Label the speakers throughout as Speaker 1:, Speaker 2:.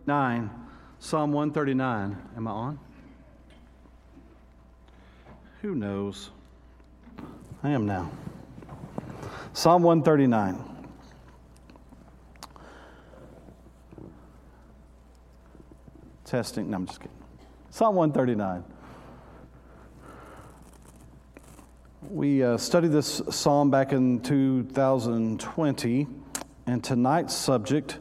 Speaker 1: Psalm 139. Am I on? Who knows? I am now. Psalm 139. Testing. No, I'm just kidding. Psalm 139. We studied this psalm back in 2020, and tonight's subject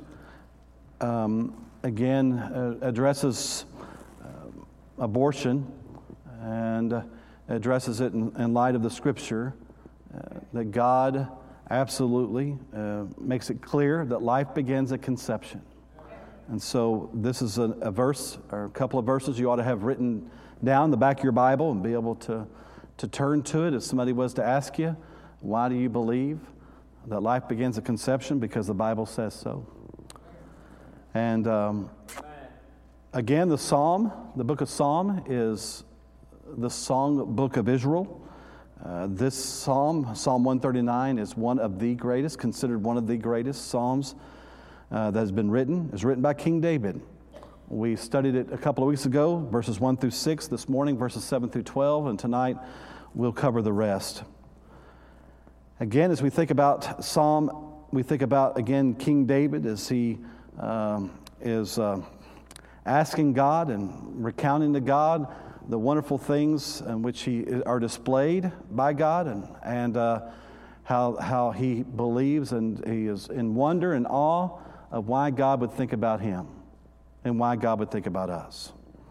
Speaker 1: again addresses abortion and addresses it in light of the Scripture that God absolutely makes it clear that life begins at conception. And so this is a verse or a couple of verses you ought to have written down in the back of your Bible and be able to turn to it if somebody was to ask you, why do you believe that life begins at conception? Because the Bible says so. And again, the book of Psalm is the song book of Israel. This psalm, Psalm 139, is considered one of the greatest psalms that has been written. It's written by King David. We studied it a couple of weeks ago, verses 1 through 6, this morning, verses 7 through 12, and tonight we'll cover the rest. Again, as we think about Psalm, we think about, again, King David as he is asking God and recounting to God the wonderful things in which he are displayed by God and how he believes and he is in wonder and awe of why God would think about him and why God would think about us.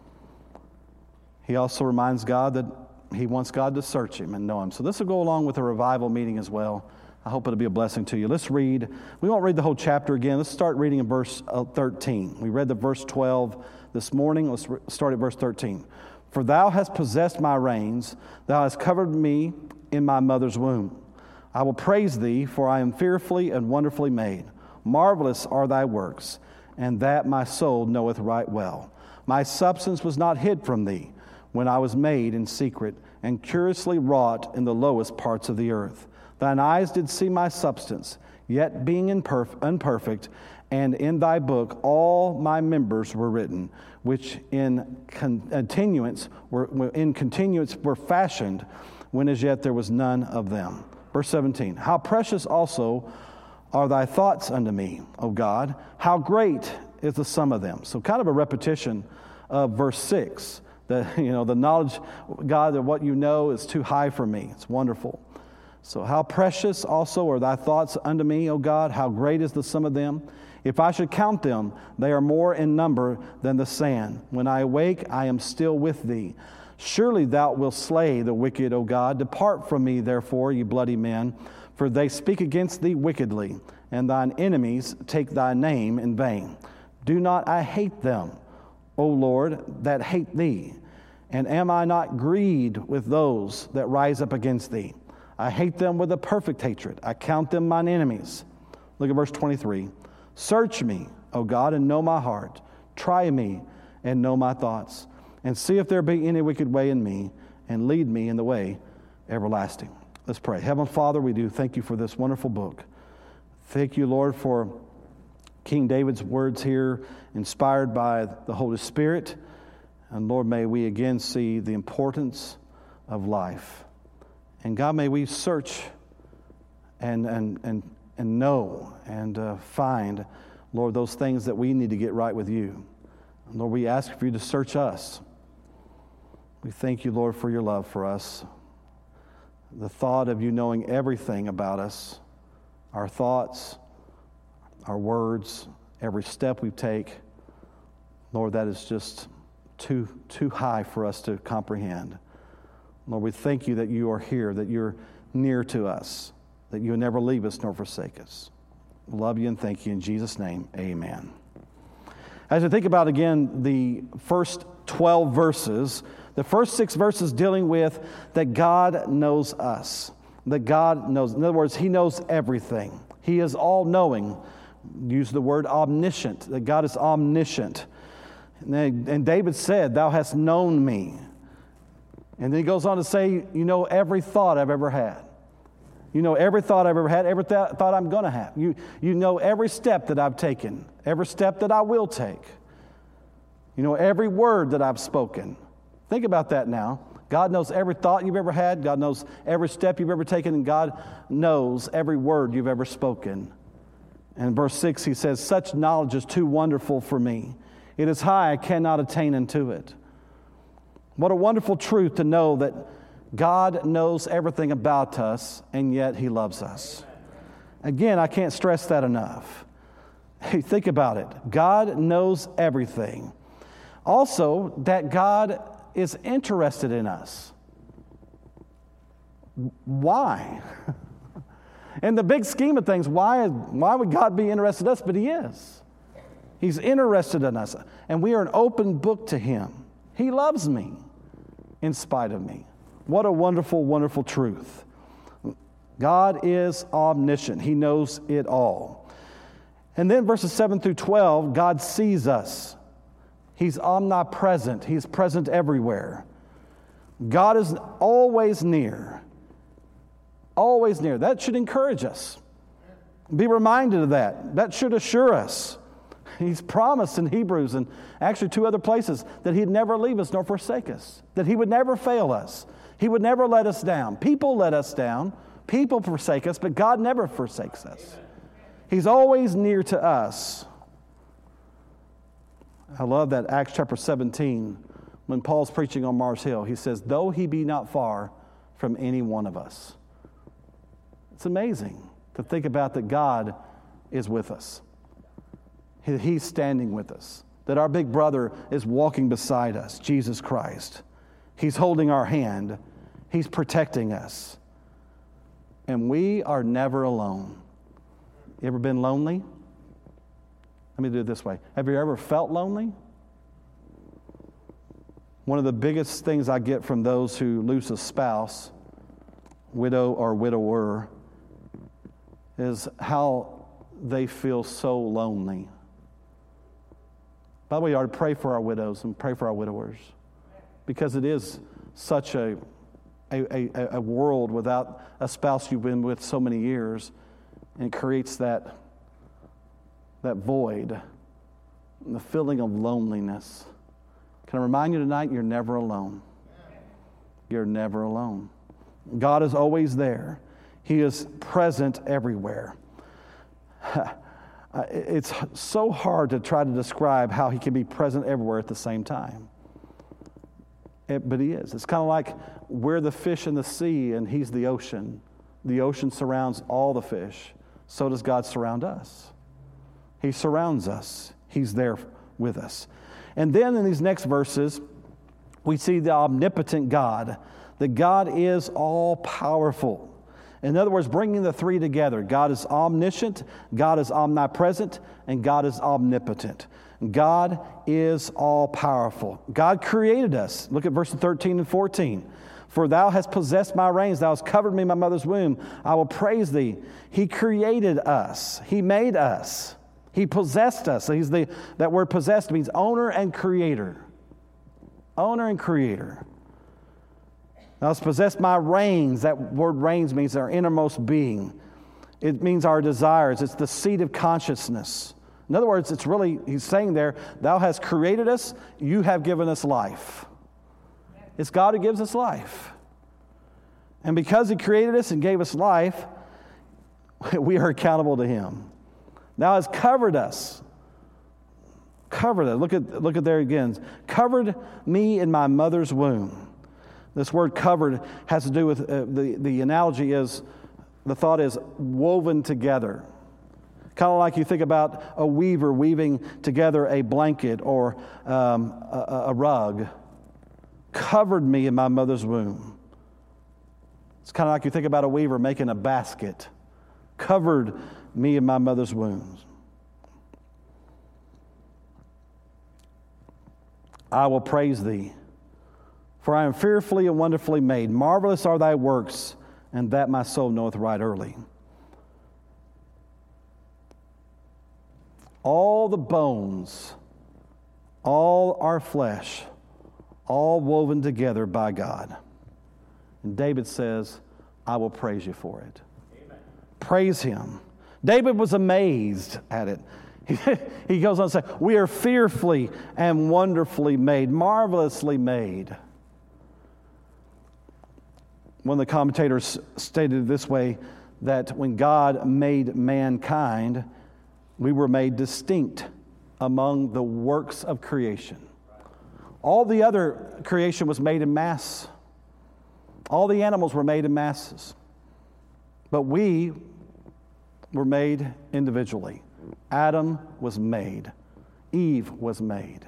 Speaker 1: He also reminds God that he wants God to search him and know him. So this will go along with a revival meeting as well. I hope it'll be a blessing to you. Let's read. We won't read the whole chapter again. Let's start reading in verse 13. We read the verse 12 this morning. Let's start at verse 13. For thou hast possessed my reins. Thou hast covered me in my mother's womb. I will praise thee, for I am fearfully and wonderfully made. Marvelous are thy works, and that my soul knoweth right well. My substance was not hid from thee, when I was made in secret, and curiously wrought in the lowest parts of the earth. Thine eyes did see my substance, yet being unperfect, and in thy book all my members were written, which in continuance were fashioned, when as yet there was none of them. Verse 17, how precious also are thy thoughts unto me, O God, how great is the sum of them. So kind of a repetition of verse 6. That, the knowledge, God, that what you know is too high for me. It's wonderful. So how precious also are thy thoughts unto me, O God, how great is the sum of them. If I should count them, they are more in number than the sand. When I awake, I am still with thee. Surely thou wilt slay the wicked, O God. Depart from me, therefore, ye bloody men, for they speak against thee wickedly, and thine enemies take thy name in vain. Do not I hate them, O Lord, that hate thee? And am I not grieved with those that rise up against thee? I hate them with a perfect hatred. I count them mine enemies. Look at verse 23. Search me, O God, and know my heart. Try me and know my thoughts. And see if there be any wicked way in me, and lead me in the way everlasting. Let's pray. Heavenly Father, we do thank you for this wonderful book. Thank you, Lord, for King David's words here, inspired by the Holy Spirit. And Lord, may we again see the importance of life. And God, may we search and know and find, Lord, those things that we need to get right with you. And Lord, we ask for you to search us. We thank you, Lord, for your love for us. The thought of you knowing everything about us, our thoughts, our words, every step we take, Lord, that is just too high for us to comprehend. Lord, we thank you that you are here, that you're near to us, that you will never leave us nor forsake us. We love you and thank you in Jesus' name, amen. As I think about, again, the first 12 verses, the first 6 verses dealing with that God knows us, that God knows. In other words, he knows everything. He is all-knowing. Use the word omniscient, that God is omniscient. And David said, thou hast known me. And then he goes on to say, you know every thought I've ever had. You know every thought I've ever had, every thought I'm going to have. You know every step that I've taken, every step that I will take. You know every word that I've spoken. Think about that now. God knows every thought you've ever had. God knows every step you've ever taken. And God knows every word you've ever spoken. And in verse 6, he says, such knowledge is too wonderful for me. It is high, I cannot attain unto it. What a wonderful truth to know that God knows everything about us, and yet he loves us. Again, I can't stress that enough. Hey, think about it. God knows everything. Also, that God is interested in us. Why? In the big scheme of things, why would God be interested in us? But he is. He's interested in us. And we are an open book to him. He loves me in spite of me. What a wonderful, wonderful truth. God is omniscient. He knows it all. And then verses 7 through 12, God sees us. He's omnipresent. He's present everywhere. God is always near. Always near. That should encourage us. Be reminded of that. That should assure us. He's promised in Hebrews and actually 2 other places that he'd never leave us nor forsake us. That he would never fail us. He would never let us down. People let us down. People forsake us, but God never forsakes us. He's always near to us. I love that Acts chapter 17, when Paul's preaching on Mars Hill, he says, though he be not far from any one of us. It's amazing to think about that God is with us. He's standing with us. That our big brother is walking beside us, Jesus Christ. He's holding our hand. He's protecting us. And we are never alone. You ever been lonely? Let me do it this way. Have you ever felt lonely? One of the biggest things I get from those who lose a spouse, widow or widower, is how they feel so lonely. By the way, you ought to pray for our widows and pray for our widowers, because it is such a world without a spouse you've been with so many years, and it creates that void, and the feeling of loneliness. Can I remind you tonight, you're never alone. You're never alone. God is always there. He is present everywhere. It's so hard to try to describe how he can be present everywhere at the same time. But he is. It's kind of like we're the fish in the sea and he's the ocean. The ocean surrounds all the fish. So does God surround us. He surrounds us. He's there with us. And then in these next verses, we see the omnipotent God. That God is all-powerful. In other words, bringing the three together. God is omniscient, God is omnipresent, and God is omnipotent. God is all-powerful. God created us. Look at verses 13 and 14. For thou hast possessed my reins, thou hast covered me in my mother's womb. I will praise thee. He created us. He made us. He possessed us. So that word possessed means owner and creator. Owner and creator. Thou hast possessed my reins. That word reins means our innermost being. It means our desires. It's the seat of consciousness. In other words, it's really, he's saying there, thou hast created us, you have given us life. It's God who gives us life. And because he created us and gave us life, we are accountable to him. Thou hast covered us. Covered us. Look at there again. Covered me in my mother's womb. This word covered has to do with, the analogy is, the thought is woven together. Kind of like you think about a weaver weaving together a blanket or a rug. Covered me in my mother's womb. It's kind of like you think about a weaver making a basket. Covered me in my mother's womb. I will praise thee. For I am fearfully and wonderfully made. Marvelous are thy works, and that my soul knoweth right early. All the bones, all our flesh, all woven together by God. And David says, I will praise you for it. Amen. Praise him. David was amazed at it. He goes on to say, we are fearfully and wonderfully made, marvelously made. One of the commentators stated it this way, that when God made mankind, we were made distinct among the works of creation. All the other creation was made in mass. All the animals were made in masses. But we were made individually. Adam was made. Eve was made.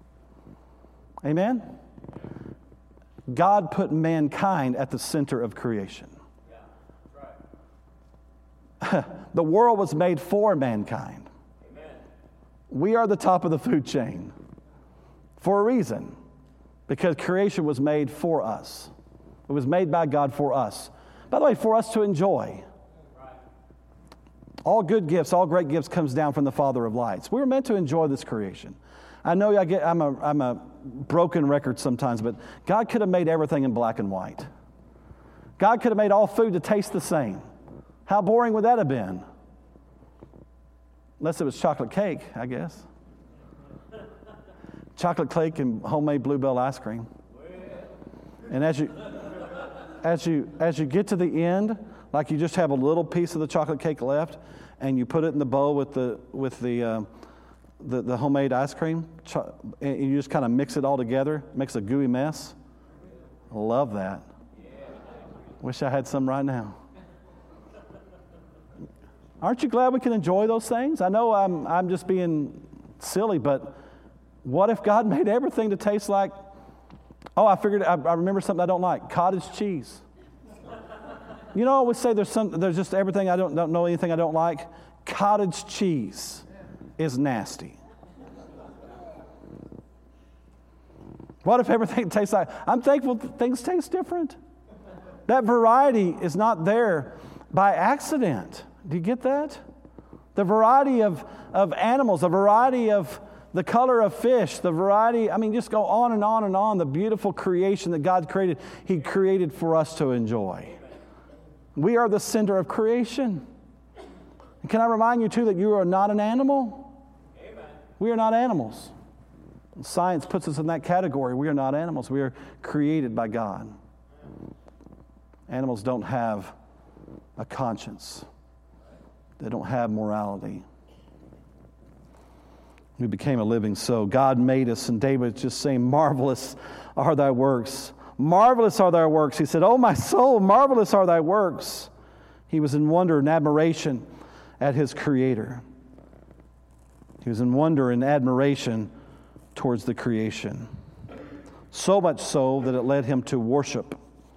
Speaker 1: Amen? God put mankind at the center of creation. Yeah, that's right. The world was made for mankind. Amen. We are the top of the food chain for a reason, because creation was made for us. It was made by God for us. By the way, for us to enjoy. Right. All good gifts, all great gifts comes down from the Father of lights. We were meant to enjoy this creation. I know I'm a broken record sometimes, but God could have made everything in black and white. God could have made all food to taste the same. How boring would that have been? Unless it was chocolate cake, I guess. Chocolate cake and homemade Bluebell ice cream. And as you get to the end, like you just have a little piece of the chocolate cake left, and you put it in the bowl with the homemade ice cream, and you just kind of mix it all together, makes a gooey mess. I love that. Wish I had some right now. Aren't you glad we can enjoy those things? I know I'm just being silly, but what if God made everything to taste like, I remember something I don't like, cottage cheese. You know, I always say there's just everything I don't know anything I don't like. Cottage cheese is nasty. What if everything tastes like, I'm thankful things taste different. That variety is not there by accident. Do you get that? The variety of animals, the variety of the color of fish, the variety, just go on and on and on. The beautiful creation that God created, He created for us to enjoy. We are the center of creation. And can I remind you, too, that you are not an animal? Amen. We are not animals. Science puts us in that category. We are not animals. We are created by God. Animals don't have a conscience. They don't have morality. We became a living soul. God made us, and David is just saying, marvelous are thy works. Marvelous are thy works. He said, oh, my soul, marvelous are thy works. He was in wonder and admiration at his Creator. He was in wonder and admiration towards the creation. So much so that it led him to worship.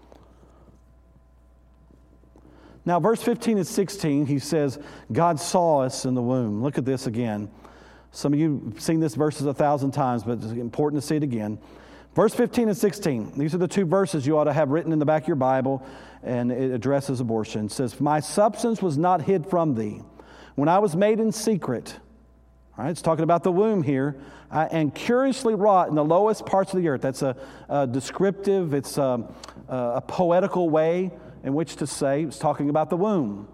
Speaker 1: Now, verse 15 and 16, he says, God saw us in the womb. Look at this again. Some of you have seen this verses 1,000 times, but it's important to see it again. Verse 15 and 16, these are the two verses you ought to have written in the back of your Bible, and it addresses abortion. It says, my substance was not hid from thee when I was made in secret. All right, it's talking about the womb here. And curiously wrought in the lowest parts of the earth. That's a descriptive, it's a poetical way in which to say, it's talking about the womb.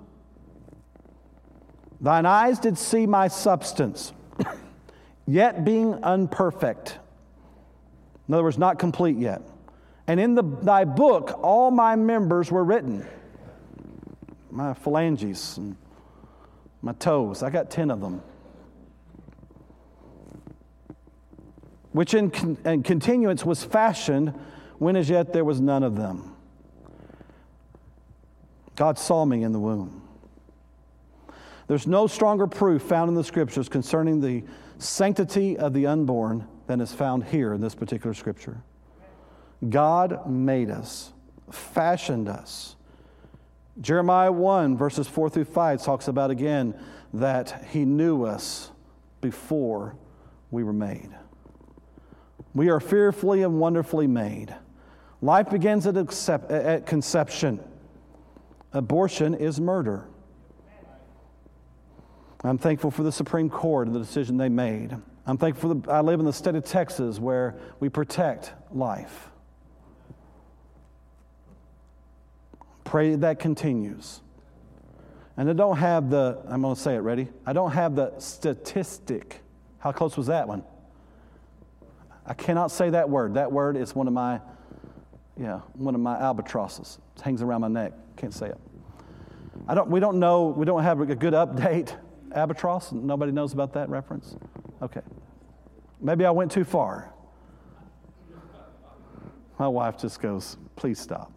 Speaker 1: Thine eyes did see my substance, yet being unperfect. In other words, not complete yet. And in thy book, all my members were written. My phalanges and my toes, I got 10 of them. Which in continuance was fashioned when as yet there was none of them. God saw me in the womb. There's no stronger proof found in the Scriptures concerning the sanctity of the unborn than is found here in this particular Scripture. God made us, fashioned us. Jeremiah 1, verses 4 through 5 talks about again that He knew us before we were made. We are fearfully and wonderfully made. Life begins at conception. Abortion is murder. I'm thankful for the Supreme Court and the decision they made. I'm thankful I live in the state of Texas where we protect life. Pray that continues. And I don't have I'm going to say it, ready? I don't have the statistic. How close was that one? I cannot say that word. That word is one of my albatrosses. It hangs around my neck. Can't say it. We don't know, we don't have a good update. Albatross? Nobody knows about that reference? Okay. Maybe I went too far. My wife just goes, please stop.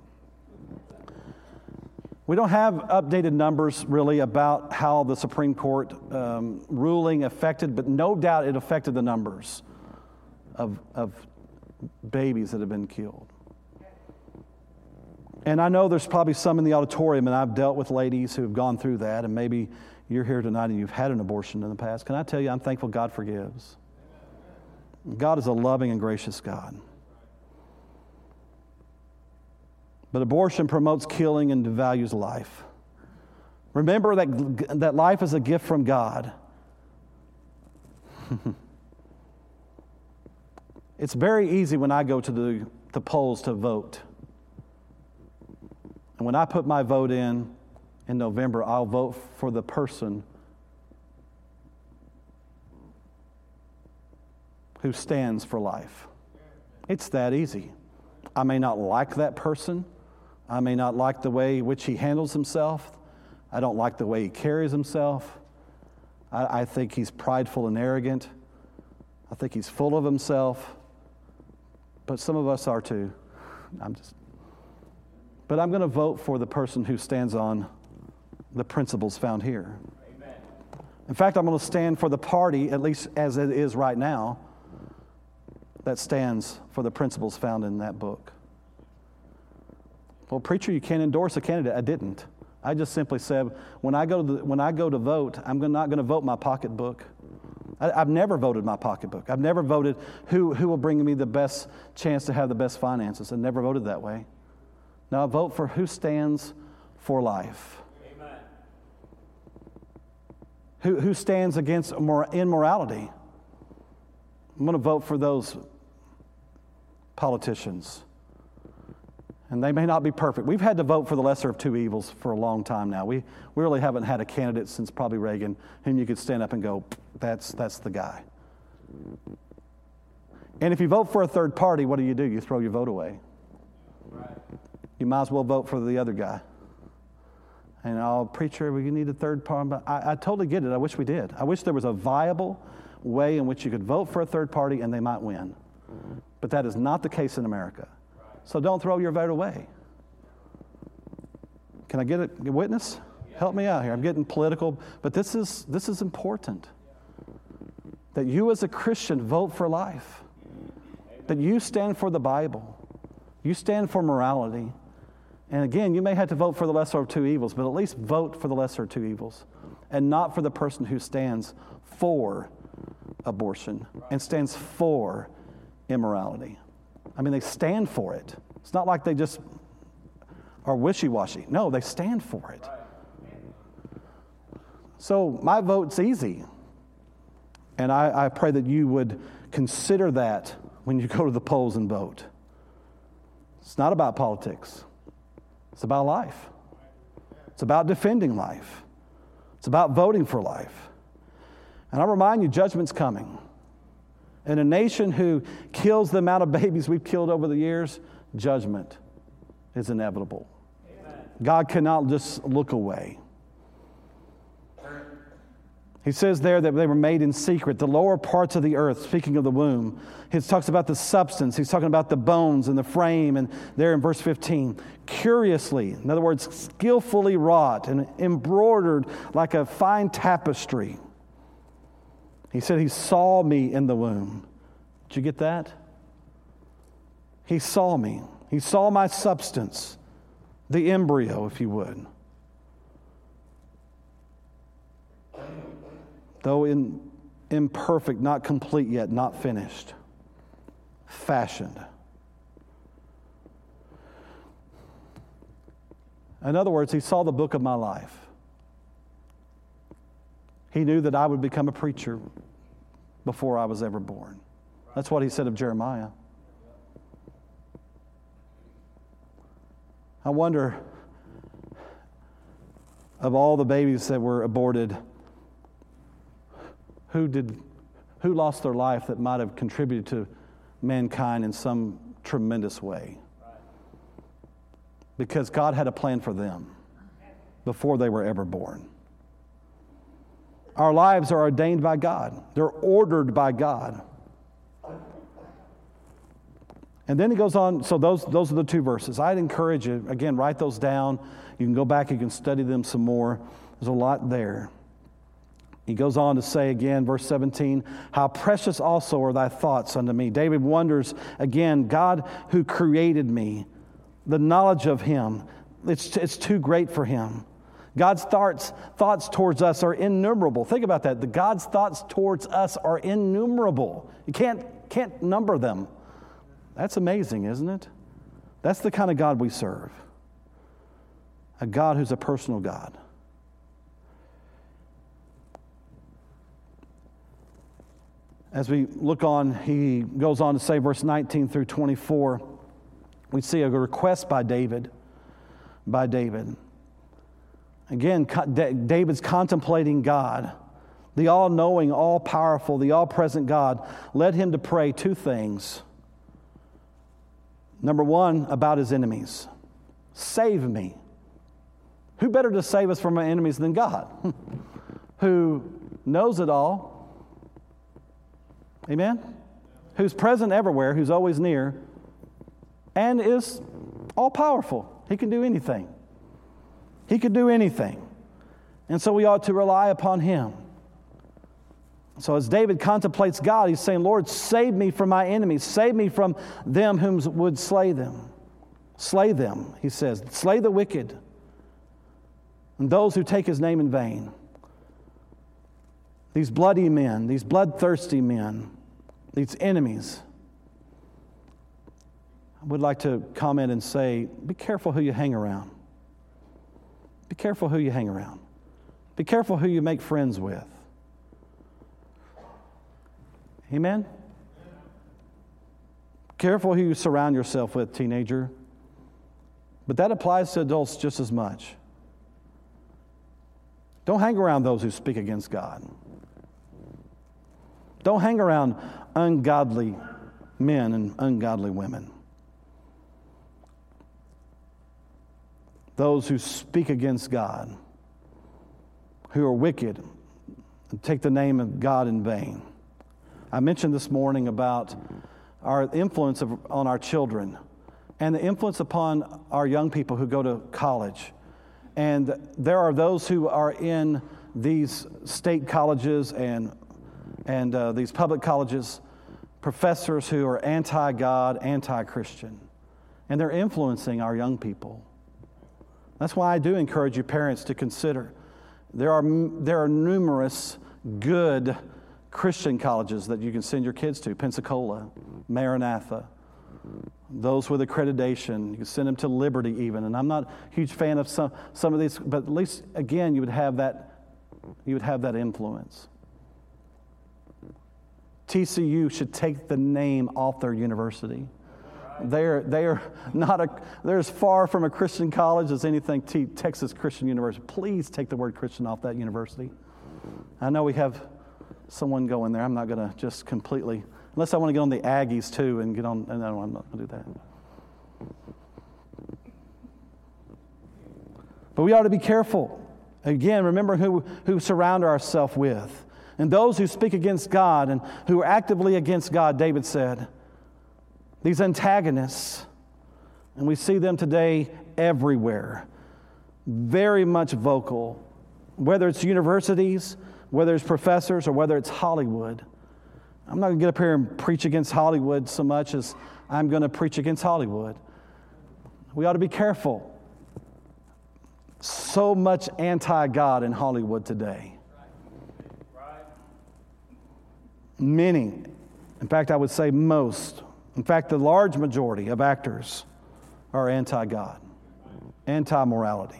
Speaker 1: We don't have updated numbers really about how the Supreme Court ruling affected, but no doubt it affected the numbers of babies that have been killed. And I know there's probably some in the auditorium, and I've dealt with ladies who have gone through that, and maybe you're here tonight and you've had an abortion in the past. Can I tell you, I'm thankful God forgives. God is a loving and gracious God. But abortion promotes killing and devalues life. Remember that life is a gift from God. It's very easy when I go to the polls to vote. And when I put my vote in November, I'll vote for the person who stands for life. It's that easy. I may not like that person. I may not like the way in which he handles himself. I don't like the way he carries himself. I think he's prideful and arrogant. I think he's full of himself. But some of us are too. But I'm going to vote for the person who stands on the principles found here. Amen. In fact, I'm going to stand for the party, at least as it is right now, that stands for the principles found in that book. Well, preacher, you can't endorse a candidate. I didn't. I just simply said, when I go to vote, I'm not going to vote my pocketbook. I've never voted my pocketbook. I've never voted who will bring me the best chance to have the best finances. I never voted that way. Now I vote for who stands for life. Amen. Who stands against immorality. I'm going to vote for those politicians. And they may not be perfect. We've had to vote for the lesser of two evils for a long time now. We really haven't had a candidate since probably Reagan whom you could stand up and go, that's the guy. And if you vote for a third party, what do? You throw your vote away. Right. You might as well vote for the other guy. And, preacher, we need a third party. I totally get it. I wish we did. I wish there was a viable way in which you could vote for a third party and they might win. But that is not the case in America. So don't throw your vote away. Can I get a witness? Help me out here. I'm getting political, but this is important. That you as a Christian vote for life. That you stand for the Bible. You stand for morality. And again, you may have to vote for the lesser of two evils, but at least vote for the lesser of two evils. And not for the person who stands for abortion and stands for immorality. I mean, they stand for it. It's not like they just are wishy-washy. No, they stand for it. So my vote's easy. And I pray that you would consider that when you go to the polls and vote. It's not about politics. It's about life. It's about defending life. It's about voting for life. And I remind you, judgment's coming. In a nation who kills the amount of babies we've killed over the years, judgment is inevitable. Amen. God cannot just look away. He says there that they were made in secret, the lower parts of the earth, speaking of the womb. He talks about the substance. He's talking about the bones and the frame. And there in verse 15, curiously, in other words, skillfully wrought and embroidered like a fine tapestry. He said he saw me in the womb. Did you get that? He saw me. He saw my substance, the embryo, if you would. Though imperfect, not complete yet, not finished, fashioned. In other words, he saw the book of my life. He knew that I would become a preacher before I was ever born. That's what he said of Jeremiah. I wonder, of all the babies that were aborted, who lost their life that might have contributed to mankind in some tremendous way? Because God had a plan for them before they were ever born. Our lives are ordained by God. They're ordered by God. And then he goes on, so those are the two verses. I'd encourage you, again, write those down. You can go back, you can study them some more. There's a lot there. He goes on to say again, verse 17, how precious also are thy thoughts unto me. David wonders again, God who created me, the knowledge of him, it's too great for him. God's thoughts towards us are innumerable. Think about that. God's thoughts towards us are innumerable. You can't number them. That's amazing, isn't it? That's the kind of God we serve. A God who's a personal God. As we look on, he goes on to say, verse 19 through 24, we see a request by David. Again, David's contemplating God. The all-knowing, all-powerful, the all-present God led him to pray two things. Number one, about his enemies. Save me. Who better to save us from our enemies than God? Who knows it all. Amen? Who's present everywhere, who's always near, and is all-powerful. He can do anything. He could do anything. And so we ought to rely upon him. So as David contemplates God, he's saying, Lord, save me from my enemies. Save me from them whom would slay them. Slay them, he says. Slay the wicked and those who take his name in vain. These bloody men, these bloodthirsty men, these enemies. I would like to comment and say, be careful who you hang around. Be careful who you hang around. Be careful who you make friends with. Amen? Careful who you surround yourself with, teenager. But that applies to adults just as much. Don't hang around those who speak against God. Don't hang around ungodly men and ungodly women. Those who speak against God, who are wicked, and take the name of God in vain. I mentioned this morning about our influence on our children and the influence upon our young people who go to college. And there are those who are in these state colleges and these public colleges, professors who are anti-God, anti-Christian. And they're influencing our young people. That's why I do encourage you parents to consider. There are numerous good Christian colleges that you can send your kids to. Pensacola, Maranatha, those with accreditation. You can send them to Liberty even. And I'm not a huge fan of some of these, but at least, again, you would have that influence. TCU should take the name off their university. They're as far from a Christian college as anything Texas Christian University. Please take the word Christian off that university. I know we have someone going there. I'm not going to just completely, unless I want to get on the Aggies too and get on. No, I'm not going to do that. But we ought to be careful. Again, remember who surround ourselves with. And those who speak against God and who are actively against God, David said, these antagonists, and we see them today everywhere, very much vocal, whether it's universities, whether it's professors, or whether it's Hollywood. I'm not going to get up here and preach against Hollywood so much as I'm going to preach against Hollywood. We ought to be careful. So much anti-God in Hollywood today. Many, in fact, I would say most, in fact, the large majority of actors are anti-God, anti-morality.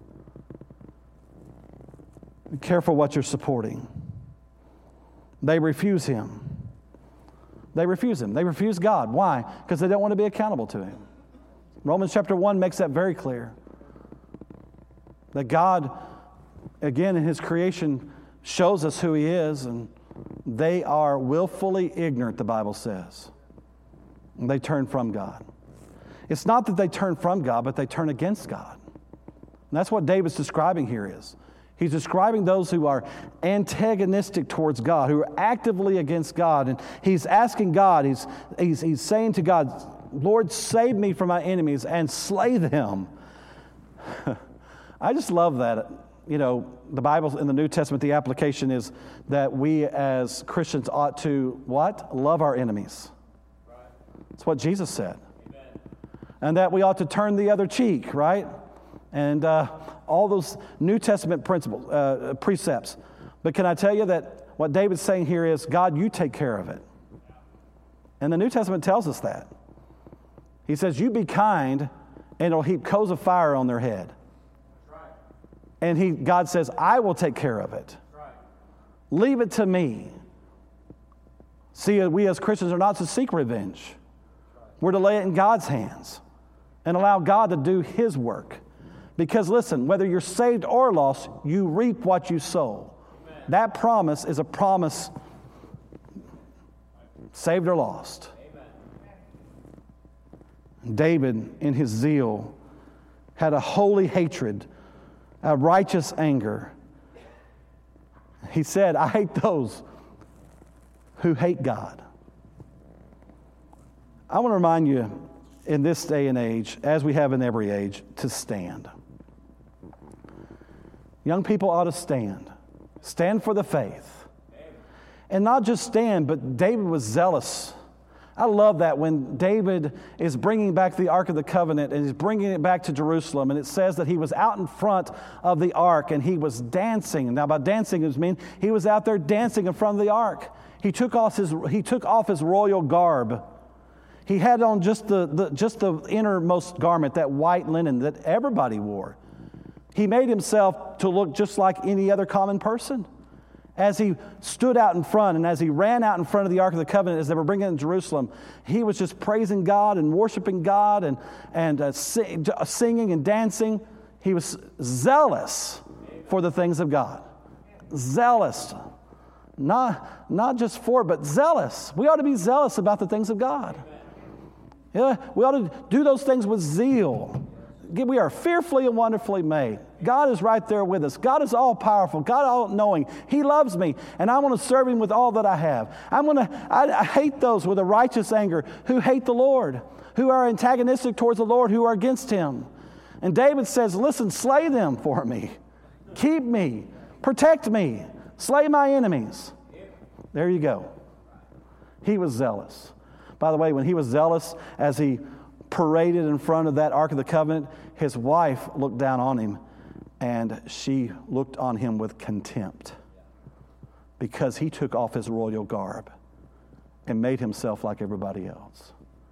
Speaker 1: Be careful what you're supporting. They refuse Him. They refuse Him. They refuse God. Why? Because they don't want to be accountable to Him. Romans chapter 1 makes that very clear. That God again, in his creation, shows us who he is, and they are willfully ignorant, the Bible says. They turn from God. It's not that they turn from God, but they turn against God. And that's what David's describing here is. He's describing those who are antagonistic towards God, who are actively against God. And he's asking God, he's saying to God, Lord, save me from my enemies and slay them. I just love that. You know, the Bible in the New Testament, the application is that we as Christians ought to, what? Love our enemies. Right. That's what Jesus said. Amen. And that we ought to turn the other cheek, right? And all those New Testament principles, precepts. But can I tell you that what David's saying here is, God, you take care of it. And the New Testament tells us that. He says, you be kind, and it'll heap coals of fire on their head. Right. And God says, I will take care of it. Right. Leave it to me. See, we as Christians are not to seek revenge. Right. We're to lay it in God's hands and allow God to do His work. Because listen, whether you're saved or lost, you reap what you sow. Amen. That promise is a promise, saved or lost. Amen. David, in his zeal, had a holy hatred, a righteous anger. He said, I hate those who hate God. I want to remind you, in this day and age, as we have in every age, to stand. Young people ought to stand. Stand for the faith. And not just stand, but David was zealous. I love that when David is bringing back the Ark of the Covenant and he's bringing it back to Jerusalem, and it says that he was out in front of the Ark and he was dancing. Now, by dancing, it means he was out there dancing in front of the Ark. He took off his royal garb. He had on just the innermost garment, that white linen that everybody wore. He made himself to look just like any other common person. As he stood out in front and as he ran out in front of the Ark of the Covenant as they were bringing it to Jerusalem, he was just praising God and worshiping God and singing and dancing. He was zealous for the things of God. Zealous. Not just for, but zealous. We ought to be zealous about the things of God. Yeah, we ought to do those things with zeal. We are fearfully and wonderfully made. God is right there with us. God is all-powerful. God all-knowing. He loves me, and I want to serve Him with all that I have. I hate those with a righteous anger who hate the Lord, who are antagonistic towards the Lord, who are against Him. And David says, listen, slay them for me. Keep me. Protect me. Slay my enemies. There you go. He was zealous. By the way, when he was zealous, as he paraded in front of that Ark of the Covenant, his wife looked down on him, and she looked on him with contempt because he took off his royal garb and made himself like everybody else.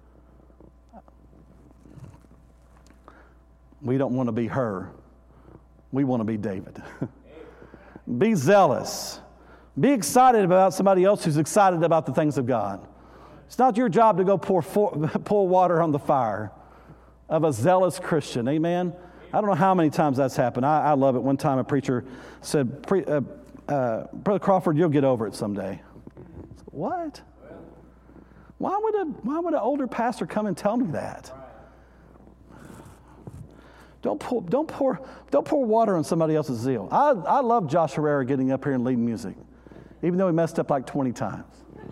Speaker 1: We don't want to be her. We want to be David. Be zealous. Be excited about somebody else who's excited about the things of God. It's not your job to go pour water on the fire of a zealous Christian. Amen? I don't know how many times that's happened. I love it. One time a preacher said, Brother Crawford, you'll get over it someday. Said, what? Why would an older pastor come and tell me that? Don't pour water on somebody else's zeal. I love Josh Herrera getting up here and leading music, even though he messed up like 20 times.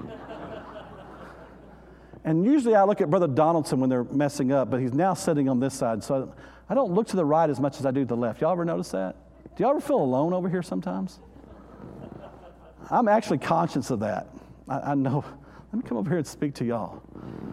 Speaker 1: And usually I look at Brother Donaldson when they're messing up, but he's now sitting on this side, so I don't look to the right as much as I do to the left. Y'all ever notice that? Do y'all ever feel alone over here sometimes? I'm actually conscious of that. I know. Let me come over here and speak to y'all.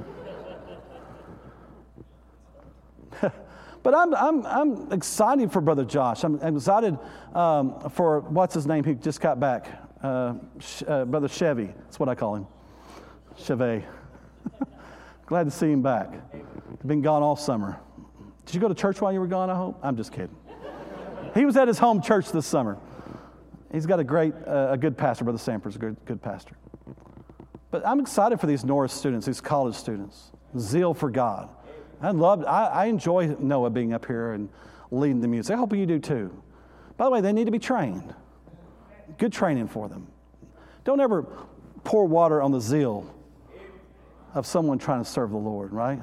Speaker 1: But I'm excited for Brother Josh. I'm excited for, what's his name? He just got back. Brother Chevy. That's what I call him. Chevy. Glad to see him back. Been gone all summer. Did you go to church while you were gone, I hope? I'm just kidding. He was at his home church this summer. He's got a good pastor. Brother Sanford's a good pastor. But I'm excited for these Norris students, these college students. Zeal for God. I enjoy Noah being up here and leading the music. I hope you do too. By the way, they need to be trained. Good training for them. Don't ever pour water on the zeal of someone trying to serve the Lord, right?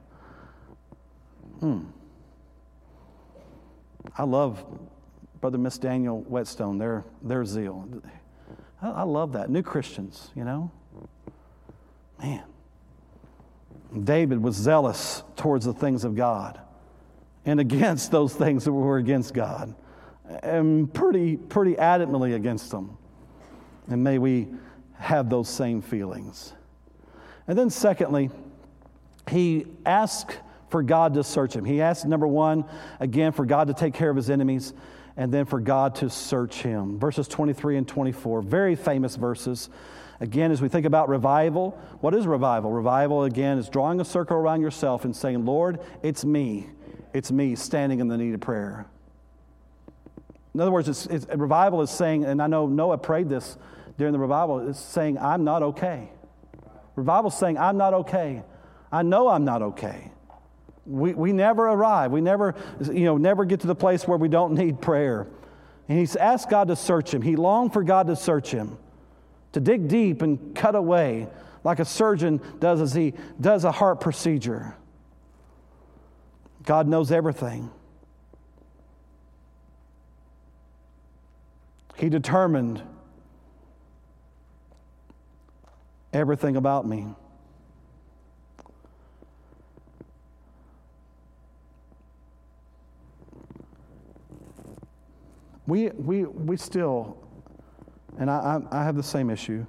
Speaker 1: I love Brother and Miss Daniel Whetstone, their zeal. I love that. New Christians, you know. Man. David was zealous towards the things of God and against those things that were against God, and pretty adamantly against them. And may we have those same feelings. And then secondly, he asked for God to search him. He asked, number one, again, for God to take care of his enemies, and then for God to search him. Verses 23 and 24, very famous verses. Again, as we think about revival, what is revival? Revival, again, is drawing a circle around yourself and saying, Lord, it's me. It's me standing in the need of prayer. In other words, revival is saying, and I know Noah prayed this during the revival, it's saying, I'm not okay. Revival is saying, I'm not okay. I know I'm not okay. We never arrive. We never get to the place where we don't need prayer. And he's asked God to search him. He longed for God to search him, to dig deep and cut away like a surgeon does as he does a heart procedure. God knows everything. He determined everything about me. We still, and I have the same issue,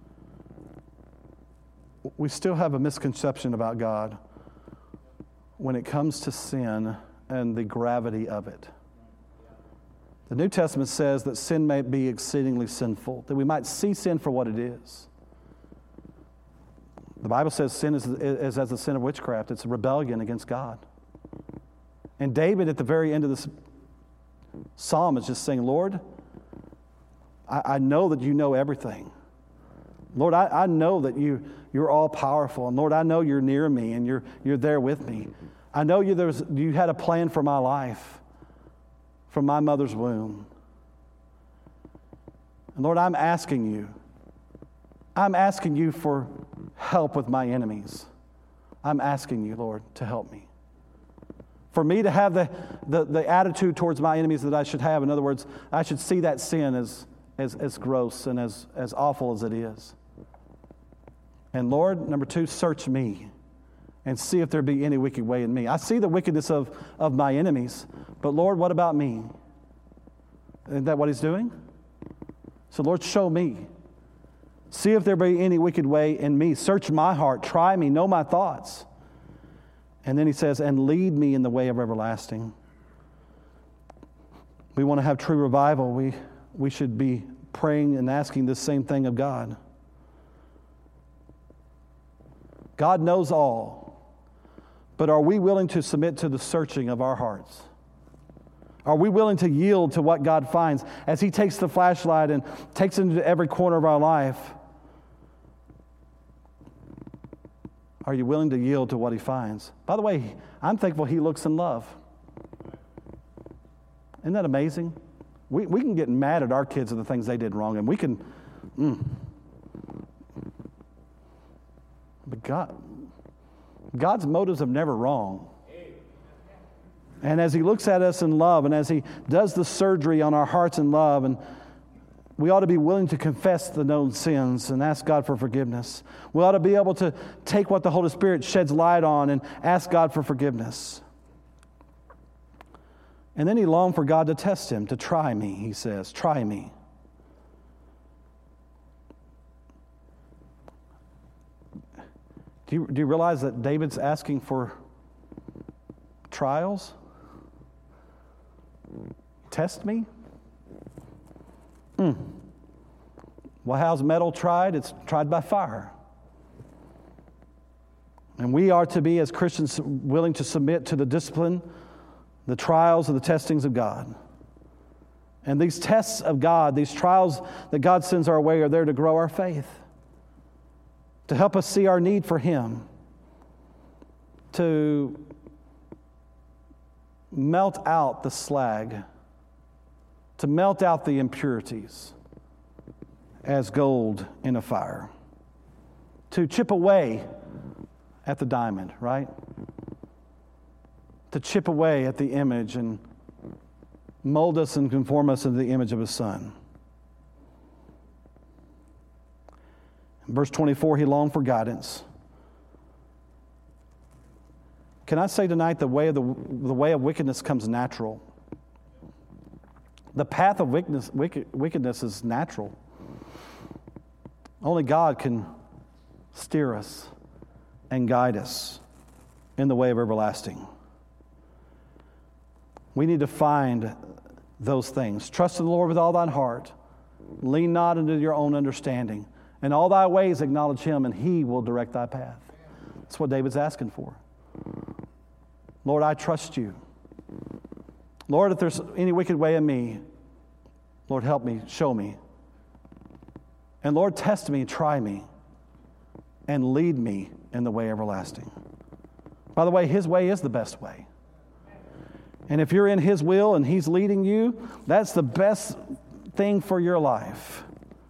Speaker 1: we still have a misconception about God when it comes to sin and the gravity of it. The New Testament says that sin may be exceedingly sinful, that we might see sin for what it is. The Bible says sin is as the sin of witchcraft. It's a rebellion against God. And David, at the very end of this psalm, is just saying, Lord, I know that you know everything. Lord, I know that you're all powerful. And Lord, I know you're near me and you're there with me. I know you had a plan for my life from my mother's womb. And Lord, I'm asking you for help with my enemies. I'm asking you, Lord, to help me. For me to have the attitude towards my enemies that I should have. In other words, I should see that sin as gross and as awful as it is. And Lord, number two, search me and see if there be any wicked way in me. I see the wickedness of my enemies, but Lord, what about me? Isn't that what he's doing? So Lord, show me. See if there be any wicked way in me. Search my heart. Try me. Know my thoughts. And then he says, and lead me in the way of everlasting. We want to have true revival. We should be praying and asking this same thing of God. God knows all, but are we willing to submit to the searching of our hearts? Are we willing to yield to what God finds as he takes the flashlight and takes it into every corner of our life? Are you willing to yield to what he finds? By the way, I'm thankful he looks in love. Isn't that amazing? We can get mad at our kids and the things they did wrong, and we can... But God's motives are never wrong. And as he looks at us in love, and as he does the surgery on our hearts in love, and we ought to be willing to confess the known sins and ask God for forgiveness. We ought to be able to take what the Holy Spirit sheds light on and ask God for forgiveness. And then he longed for God to test him, to try me, he says. Try me. Do you realize that David's asking for trials? Test me? Well, how's metal tried? It's tried by fire. And we are to be, as Christians, willing to submit to the discipline, the trials, and the testings of God. And these tests of God, these trials that God sends our way, are there to grow our faith, to help us see our need for him, to melt out the slag, to melt out the impurities as gold in a fire, to chip away at the diamond, right? To chip away at the image and mold us and conform us into the image of His Son. In verse 24, He longed for guidance. Can I say tonight, the way of wickedness comes natural. The path of wickedness is natural. Only God can steer us and guide us in the way of everlasting. We need to find those things. Trust in the Lord with all thine heart. Lean not into your own understanding. In all thy ways acknowledge Him, and He will direct thy path. That's what David's asking for. Lord, I trust You. Lord, if there's any wicked way in me, Lord, help me, show me. And Lord, test me, try me, and lead me in the way everlasting. By the way, His way is the best way. And if you're in His will and He's leading you, that's the best thing for your life.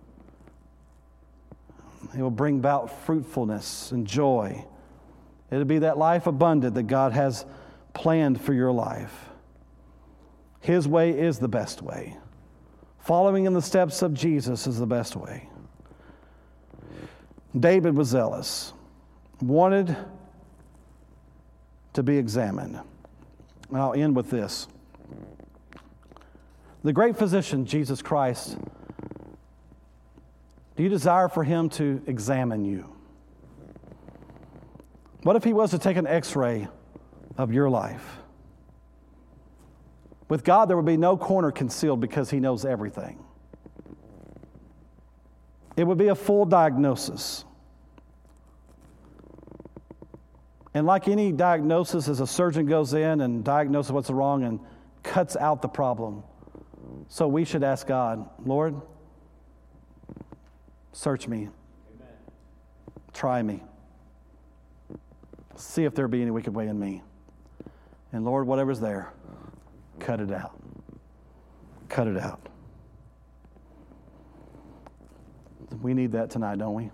Speaker 1: It will bring about fruitfulness and joy. It'll be that life abundant that God has planned for your life. His way is the best way. Following in the steps of Jesus is the best way. David was zealous, wanted to be examined. And I'll end with this. The great physician, Jesus Christ, do you desire for Him to examine you? What if He was to take an x-ray of your life? With God, there would be no corner concealed because He knows everything. It would be a full diagnosis. And like any diagnosis, as a surgeon goes in and diagnoses what's wrong and cuts out the problem, so we should ask God, Lord, search me. Amen. Try me. See if there be any wicked way in me. And Lord, whatever's there, cut it out. Cut it out. We need that tonight, don't we?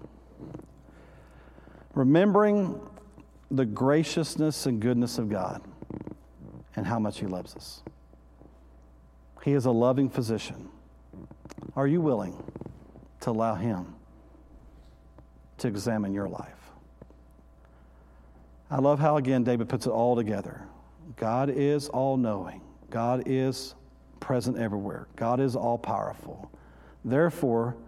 Speaker 1: Remembering the graciousness and goodness of God and how much He loves us. He is a loving physician. Are you willing to allow Him to examine your life? I love how, again, David puts it all together. God is all-knowing. God is present everywhere. God is all-powerful. Therefore,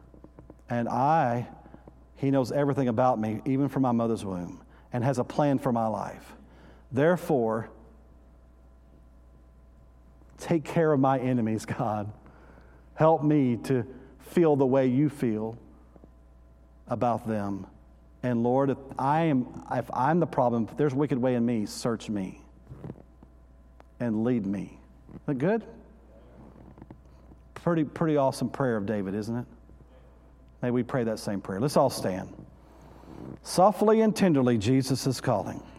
Speaker 1: He knows everything about me, even from my mother's womb, and has a plan for my life. Therefore, take care of my enemies, God. Help me to feel the way You feel about them. And Lord, if I'm the problem, if there's a wicked way in me, search me and lead me. Isn't that good? Pretty awesome prayer of David, isn't it? May we pray that same prayer. Let's all stand. Softly and tenderly, Jesus is calling.